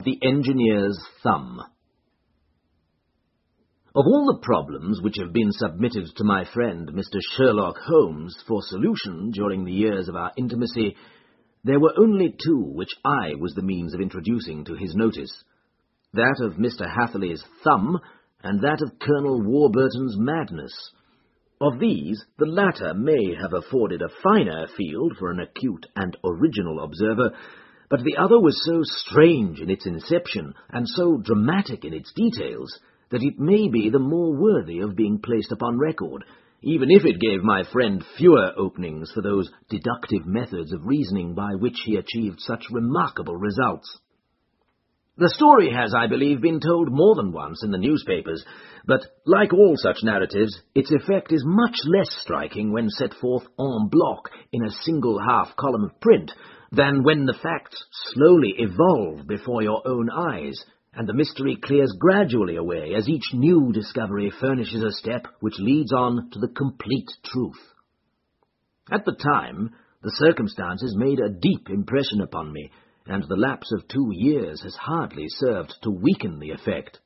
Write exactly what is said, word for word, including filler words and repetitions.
The Engineer's Thumb. Of all the problems which have been submitted to my friend Mister Sherlock Holmes for solution during the years of our intimacy, there were only two which I was the means of introducing to his notice, that of Mister Hatherley's thumb and that of Colonel Warburton's madness. Of these, the latter may have afforded a finer field for an acute and original observer, but the other was so strange in its inception and so dramatic in its details that it may be the more worthy of being placed upon record, even if it gave my friend fewer openings for those deductive methods of reasoning by which he achieved such remarkable results. The story has, I believe, been told more than once in the newspapers, but, like all such narratives, its effect is much less striking when set forth en bloc in a single half-column of print than when the facts slowly evolve before your own eyes, and the mystery clears gradually away as each new discovery furnishes a step which leads on to the complete truth. At the time, the circumstances made a deep impression upon me, and the lapse of two years has hardly served to weaken the effect.